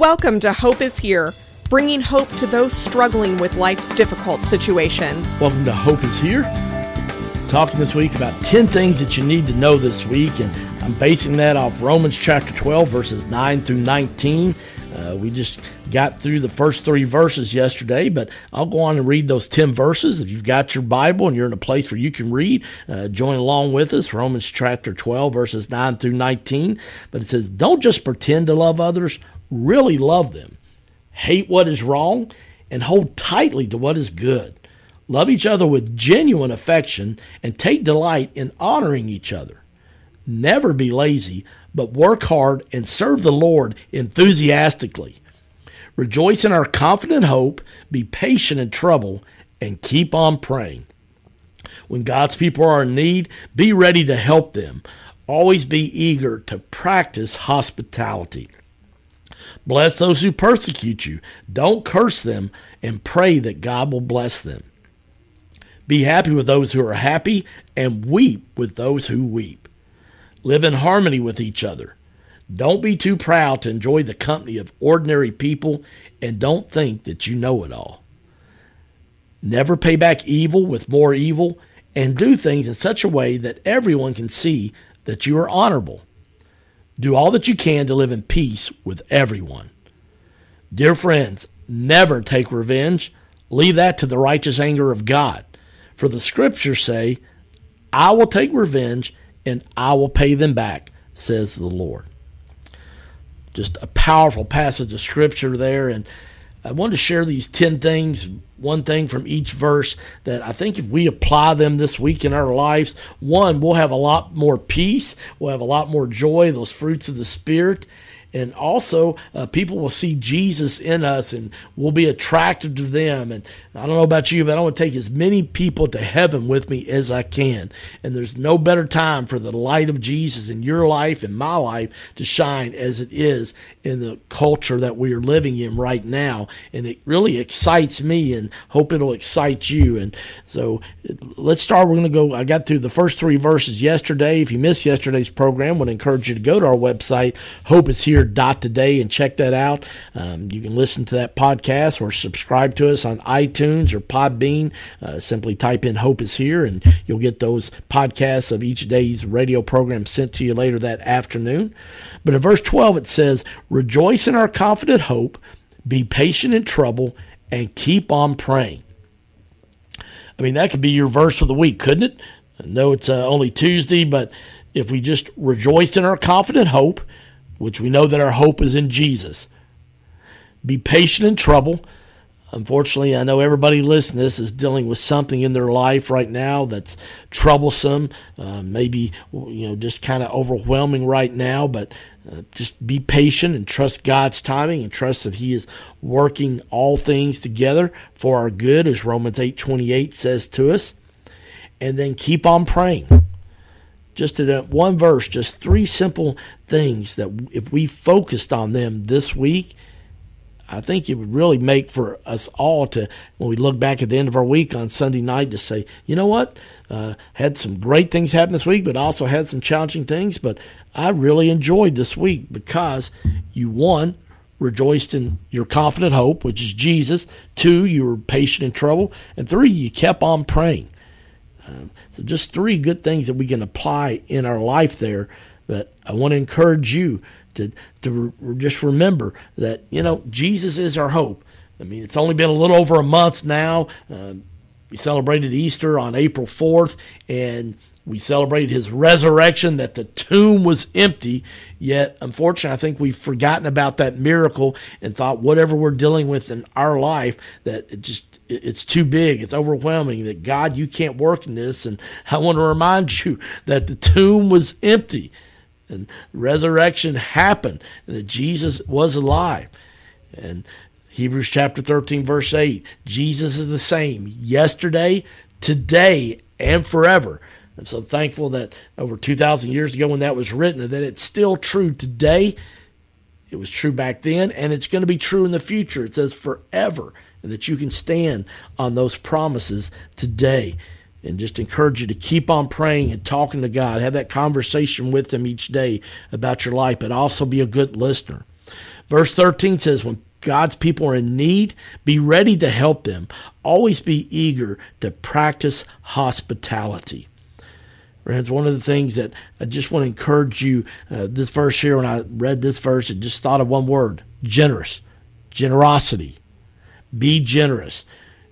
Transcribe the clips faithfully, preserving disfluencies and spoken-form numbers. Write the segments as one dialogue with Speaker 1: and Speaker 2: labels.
Speaker 1: Welcome to Hope is Here, bringing hope to those struggling with life's difficult situations.
Speaker 2: Welcome to Hope is Here. Talking this week about ten things that you need to know this week, and I'm basing that off Romans chapter twelve, verses nine through nineteen. Uh, we just got through the first three verses yesterday, but I'll go on and read those ten verses. If you've got your Bible and you're in a place where you can read, uh, join along with us. Romans chapter twelve, verses nine through nineteen. But it says, don't just pretend to love others, really love them. Hate what is wrong and hold tightly to what is good. Love each other with genuine affection and take delight in honoring each other. Never be lazy, but work hard and serve the Lord enthusiastically. Rejoice in our confident hope, be patient in trouble, and keep on praying. When God's people are in need, be ready to help them. Always be eager to practice hospitality. Bless those who persecute you. Don't curse them, and pray that God will bless them. Be happy with those who are happy, and weep with those who weep. Live in harmony with each other. Don't be too proud to enjoy the company of ordinary people, and don't think that you know it all. Never pay back evil with more evil, and do things in such a way that everyone can see that you are honorable. Do all that you can to live in peace with everyone. Dear friends, never take revenge. Leave that to the righteous anger of God. For the scriptures say, I will take revenge and I will pay them back, says the Lord. Just a powerful passage of scripture there. And I wanted to share these ten things, one thing from each verse, that I think if we apply them this week in our lives, one, we'll have a lot more peace, we'll have a lot more joy, those fruits of the Spirit, and also uh, people will see Jesus in us and we'll be attracted to them. And I don't know about you, but I want to take as many people to heaven with me as I can. And there's no better time for the light of Jesus in your life and my life to shine as it is in the culture that we are living in right now. And it really excites me and hope it'll excite you. And so let's start. We're going to go, I got through the first three verses yesterday. If you missed yesterday's program, I would encourage you to go to our website, hope is here dot today, and check that out. Um, you can listen to that podcast or subscribe to us on iTunes or Podbean. Uh, simply type in Hope is Here and you'll get those podcasts of each day's radio program sent to you later that afternoon. But in verse twelve it says, rejoice in our confident hope, be patient in trouble, and keep on praying. I mean, that could be your verse for the week, couldn't it? I know it's uh, only Tuesday, but if we just rejoice in our confident hope, which we know that our hope is in Jesus. Be patient in trouble. Unfortunately, I know everybody listening to this is dealing with something in their life right now that's troublesome, uh, maybe you know just kind of overwhelming right now, but uh, just be patient and trust God's timing and trust that He is working all things together for our good, as Romans eight twenty-eight says to us. And then keep on praying. Just in that one verse, just three simple things that if we focused on them this week, I think it would really make for us all to, when we look back at the end of our week on Sunday night, to say, you know what, uh, had some great things happen this week, but also had some challenging things, but I really enjoyed this week because you, one, rejoiced in your confident hope, which is Jesus. Two, you were patient in trouble. And three, you kept on praying. Um, so just three good things that we can apply in our life there. But I want to encourage you to to re- just remember that, you know, Jesus is our hope. I mean, it's only been a little over a month now. Uh, we celebrated Easter on April fourth, and we celebrated His resurrection, that the tomb was empty. Yet, unfortunately, I think we've forgotten about that miracle and thought whatever we're dealing with in our life, that it just it's too big, it's overwhelming, that God, you can't work in this. And I want to remind you that the tomb was empty and resurrection happened and that Jesus was alive. And Hebrews chapter thirteen, verse eight, Jesus is the same yesterday, today, and forever. I'm so thankful that over two thousand years ago when that was written, that it's still true today. It was true back then, and it's going to be true in the future. It says forever, and that you can stand on those promises today. And just encourage you to keep on praying and talking to God. Have that conversation with Him each day about your life, but also be a good listener. Verse thirteen says, when God's people are in need, be ready to help them. Always be eager to practice hospitality. Friends, one of the things that I just want to encourage you, uh, this verse here, when I read this verse, I just thought of one word: generous. Generosity. Be generous.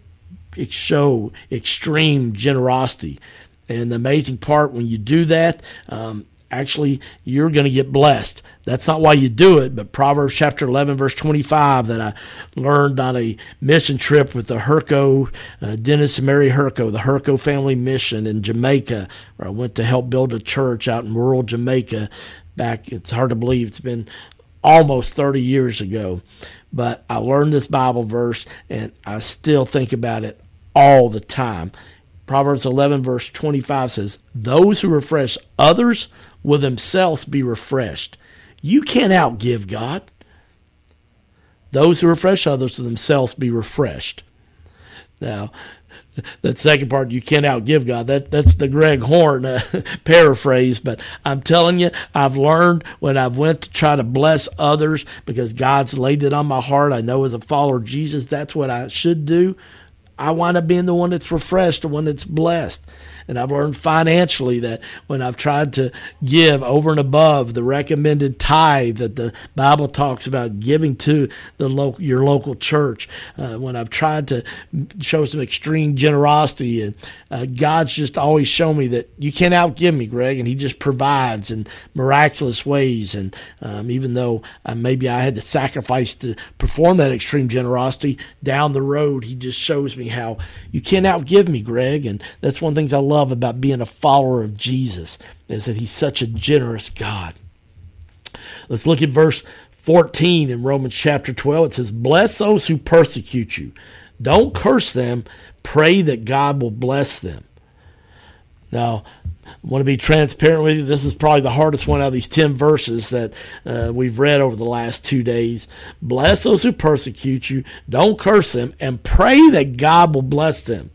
Speaker 2: Show extreme generosity. And the amazing part, when you do that, um, actually, you're going to get blessed. That's not why you do it, but Proverbs chapter eleven, verse twenty-five, that I learned on a mission trip with the Herco, uh, Dennis and Mary Herco, the Herco Family Mission in Jamaica, where I went to help build a church out in rural Jamaica back. It's hard to believe. It's been almost thirty years ago. But I learned this Bible verse, and I still think about it all the time. Proverbs eleven, verse twenty-five says, those who refresh others will themselves be refreshed. You can't outgive God. Those who refresh others will themselves be refreshed. Now, that second part, you can't outgive God, that, that's the Greg Horn uh, paraphrase, but I'm telling you, I've learned when I've went to try to bless others because God's laid it on my heart. I know as a follower of Jesus, that's what I should do. I wind up being the one that's refreshed, the one that's blessed. And I've learned financially that when I've tried to give over and above the recommended tithe that the Bible talks about giving to the local, your local church, uh, when I've tried to show some extreme generosity, and uh, God's just always shown me that you can't outgive me, Greg, and He just provides in miraculous ways. And um, even though uh, maybe I had to sacrifice to perform that extreme generosity, down the road He just shows me how you can't outgive me, Greg. And that's one of the things I love about being a follower of Jesus, is that He's such a generous God. Let's look at verse fourteen in Romans chapter twelve. It says, bless those who persecute you. Don't curse them. Pray that God will bless them. Now, I want to be transparent with you. This is probably the hardest one out of these ten verses that uh, we've read over the last two days. Bless those who persecute you. Don't curse them. And pray that God will bless them.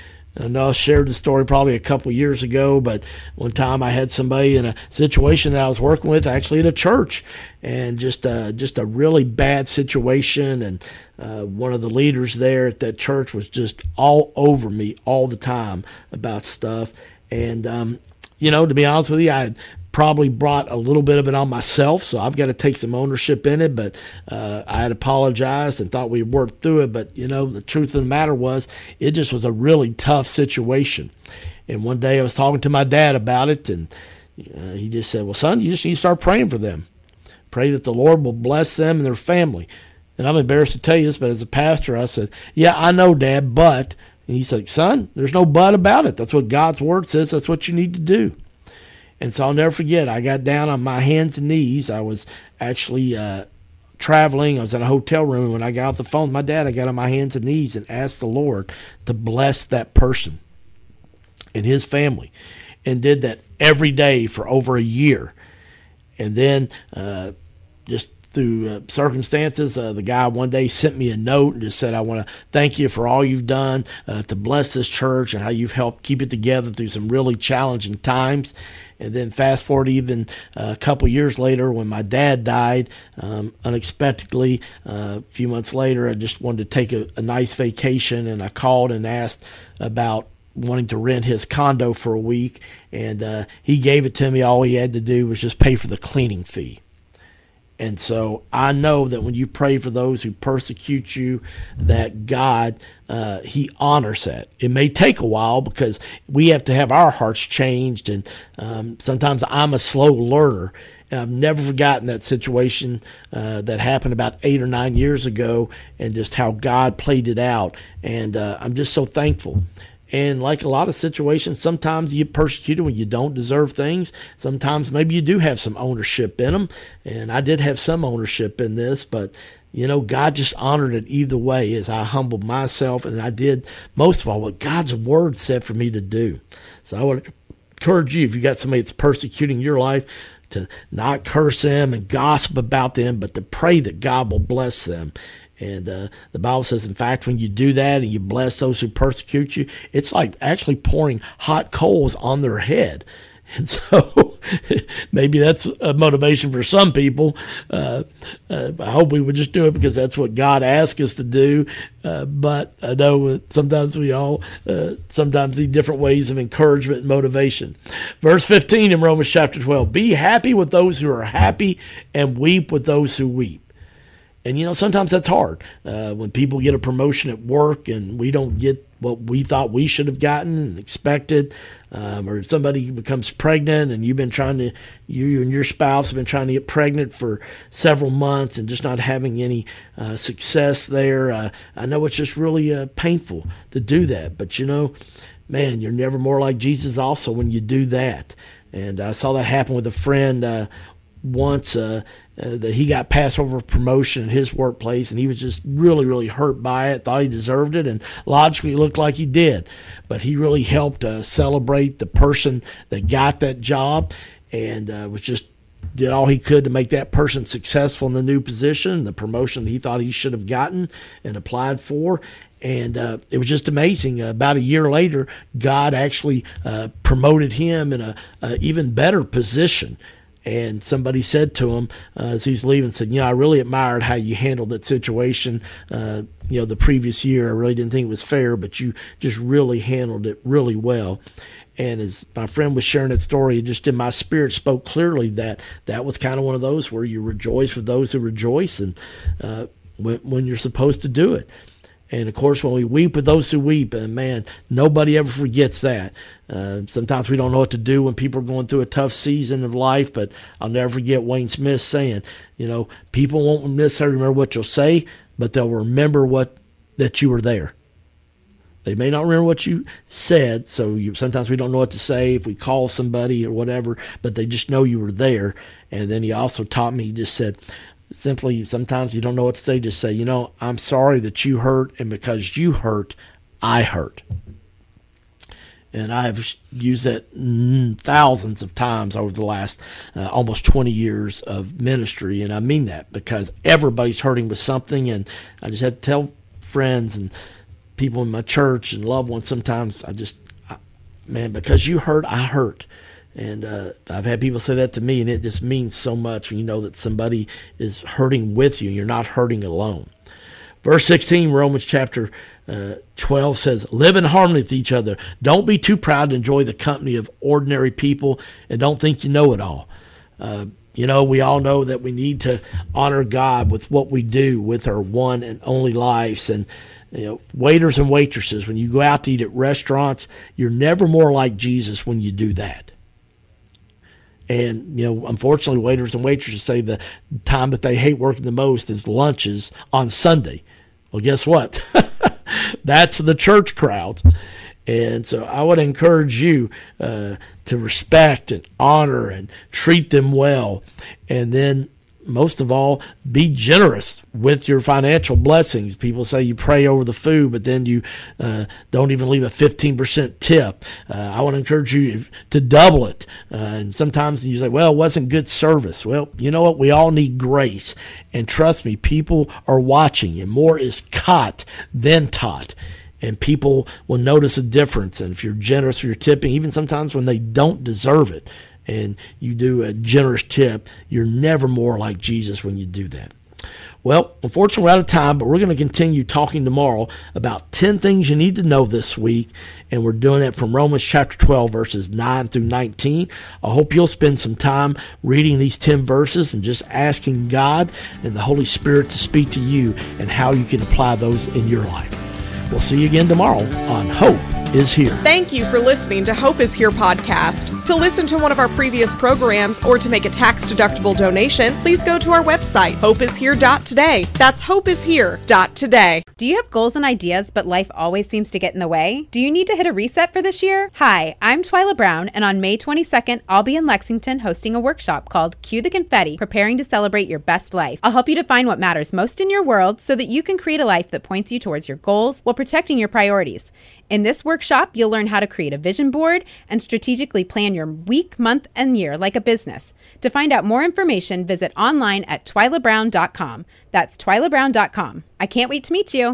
Speaker 2: I know I shared the story probably a couple years ago, but one time I had somebody in a situation that I was working with, actually at a church, and just uh, just a really bad situation. And uh, one of the leaders there at that church was just all over me all the time about stuff. And, um, you know, to be honest with you, I had probably brought a little bit of it on myself, so I've got to take some ownership in it. But uh, I had apologized and thought we'd worked through it. But, you know, the truth of the matter was it just was a really tough situation. And one day I was talking to my dad about it, and uh, he just said, well, son, you just need to start praying for them. Pray that the Lord will bless them and their family. And I'm embarrassed to tell you this, but as a pastor, I said, yeah, I know, Dad, but. And he's like, son, there's no but about it. That's what God's word says. That's what you need to do. And so I'll never forget, I got down on my hands and knees. I was actually uh, traveling. I was in a hotel room. And when I got off the phone with my dad, I got on my hands and knees and asked the Lord to bless that person and his family, and did that every day for over a year. And then uh, just through uh, circumstances, uh, the guy one day sent me a note and just said, I want to thank you for all you've done uh, to bless this church and how you've helped keep it together through some really challenging times. And then fast forward even uh, a couple years later when my dad died um, unexpectedly, uh, a few months later, I just wanted to take a, a nice vacation, and I called and asked about wanting to rent his condo for a week, and uh, he gave it to me. All he had to do was just pay for the cleaning fee. And so I know that when you pray for those who persecute you, that God, uh, He honors that. It may take a while because we have to have our hearts changed, and um, sometimes I'm a slow learner. And I've never forgotten that situation uh, that happened about eight or nine years ago, and just how God played it out. And uh, I'm just so thankful. And like a lot of situations, sometimes you get persecuted when you don't deserve things. Sometimes maybe you do have some ownership in them. And I did have some ownership in this, but, you know, God just honored it either way as I humbled myself. And I did, most of all, what God's word said for me to do. So I would encourage you, if you got somebody that's persecuting your life, to not curse them and gossip about them, but to pray that God will bless them. And uh, the Bible says, in fact, when you do that and you bless those who persecute you, it's like actually pouring hot coals on their head. And so maybe that's a motivation for some people. Uh, uh, I hope we would just do it because that's what God asked us to do. Uh, but I know that sometimes we all uh, sometimes need different ways of encouragement and motivation. Verse fifteen in Romans chapter twelve, be happy with those who are happy and weep with those who weep. And, you know, sometimes that's hard uh, when people get a promotion at work and we don't get what we thought we should have gotten and expected, um, or somebody becomes pregnant and you've been trying to, you and your spouse have been trying to get pregnant for several months and just not having any uh, success there. Uh, I know it's just really uh, painful to do that. But, you know, man, you're never more like Jesus also when you do that. And I saw that happen with a friend uh, once, uh, Uh, that he got passed over promotion in his workplace, and he was just really, really hurt by it, thought he deserved it, and logically it looked like he did. But he really helped uh, celebrate the person that got that job and uh, was just did all he could to make that person successful in the new position, the promotion he thought he should have gotten and applied for. And uh, it was just amazing. Uh, about a year later, God actually uh, promoted him in a, a even better position. And somebody said to him uh, as he's leaving, said, you know, I really admired how you handled that situation, uh, you know, the previous year. I really didn't think it was fair, but you just really handled it really well. And as my friend was sharing that story, it just in my spirit spoke clearly that that was kind of one of those where you rejoice with those who rejoice and uh, when, when you're supposed to do it. And, of course, when we weep with those who weep, and, man, nobody ever forgets that. Uh, sometimes we don't know what to do when people are going through a tough season of life, but I'll never forget Wayne Smith saying, you know, people won't necessarily remember what you'll say, but they'll remember what that you were there. They may not remember what you said, so you, sometimes we don't know what to say if we call somebody or whatever, but they just know you were there. And then he also taught me, he just said, simply, sometimes you don't know what to say, just say, you know, I'm sorry that you hurt, and because you hurt, I hurt. And I've used that thousands of times over the last uh, almost twenty years of ministry, and I mean that because everybody's hurting with something, and I just had to tell friends and people in my church and loved ones sometimes, I just, I, man, because you hurt, I hurt. And uh, I've had people say that to me, and it just means so much when you know that somebody is hurting with you and you're not hurting alone. Verse sixteen, Romans chapter uh, twelve says, live in harmony with each other. Don't be too proud to enjoy the company of ordinary people, and don't think you know it all. Uh, you know, we all know that we need to honor God with what we do with our one and only lives. And you know, waiters and waitresses, when you go out to eat at restaurants, you're never more like Jesus when you do that. And, you know, unfortunately, waiters and waitresses say the time that they hate working the most is lunches on Sunday. Well, guess what? That's the church crowd. And so I would encourage you uh, to respect and honor and treat them well. And then, most of all, be generous with your financial blessings. People say you pray over the food, but then you uh, don't even leave a fifteen percent tip. Uh, I want to encourage you to double it. Uh, and sometimes you say, well, it wasn't good service. Well, you know what? We all need grace. And trust me, people are watching, and more is caught than taught. And people will notice a difference. And if you're generous with your tipping, even sometimes when they don't deserve it, and you do a generous tip, you're never more like Jesus when you do that. Well, unfortunately, we're out of time, but we're going to continue talking tomorrow about ten things you need to know this week, and we're doing that from Romans chapter twelve, verses nine through nineteen. I hope you'll spend some time reading these ten verses and just asking God and the Holy Spirit to speak to you and how you can apply those in your life. We'll see you again tomorrow on Hope is Here.
Speaker 1: Thank you for listening to Hope is Here podcast. To listen to one of our previous programs or to make a tax-deductible donation, please go to our website, hope is here dot today. That's hope is here dot today.
Speaker 3: Do you have goals and ideas, but life always seems to get in the way? Do you need to hit a reset for this year? Hi, I'm Twyla Brown, and on May twenty-second, I'll be in Lexington hosting a workshop called Cue the Confetti, Preparing to Celebrate Your Best Life. I'll help you define what matters most in your world so that you can create a life that points you towards your goals while protecting your priorities. In this workshop, you'll learn how to create a vision board and strategically plan your week, month, and year like a business. To find out more information, visit online at twyla brown dot com. That's twyla brown dot com. I can't wait to meet you.